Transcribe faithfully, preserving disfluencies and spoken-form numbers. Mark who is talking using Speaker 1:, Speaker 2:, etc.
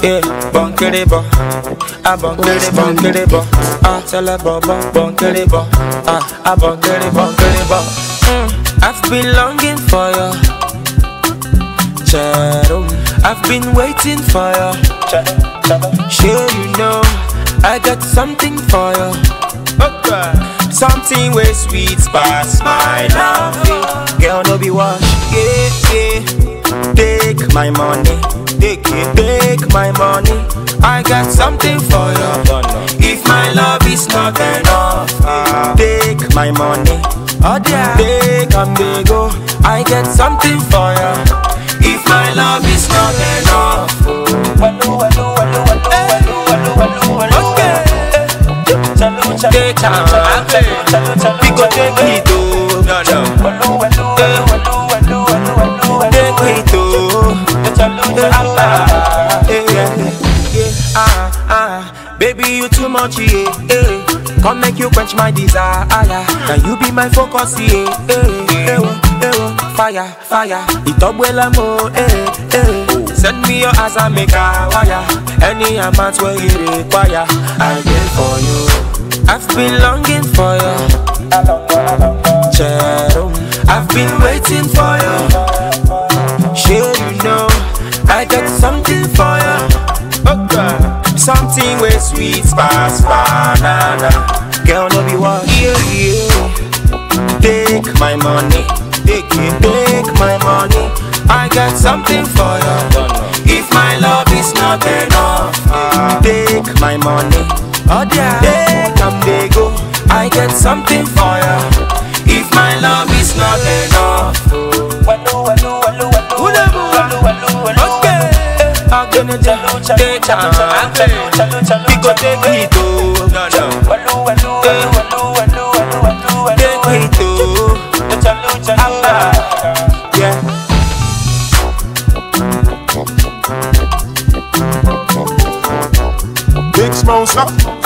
Speaker 1: Yeah, bunkerebo, ah bunkere bunkerebo, ah tell her bobo bunkerebo, ah ah bunkere bunkerebo. Mm, I've been longing for you, Cherum. I've been waiting for you. Sure you know I got something for you. Okay. Something way sweet past my love. Yeah. Girl no be wash, yeah yeah. Take my money. Take it, take my money. I got something for you. If my love is not enough, take my money. Oh yeah, take and they go. I get something for you. If my love is not enough, okay. Take time, we go take it too. No no, take it too. Ah, ah, baby, you too much, yeah, eh. Come make you quench my desire. Can you be my focus, yeah, eh, eh, eh, fire, fire. Itobwela mo, eh, eh. Send me your ass and make a wire. Any amount where you require, I get for you. I've been longing for you, Cherum. I've been waiting for you. Sure you know I got something for you. Okay. Something way sweet past banana. Girl no be what? Yeah, yeah. Take my money. Take it, take my money. I got something for you. If my love is not enough, take my money. Oh yeah. Take and they go. I get something for you. If my love is not enough, okay. I'm gonna take time. We go take it too. Take it too. Yeah.
Speaker 2: Big Smoke.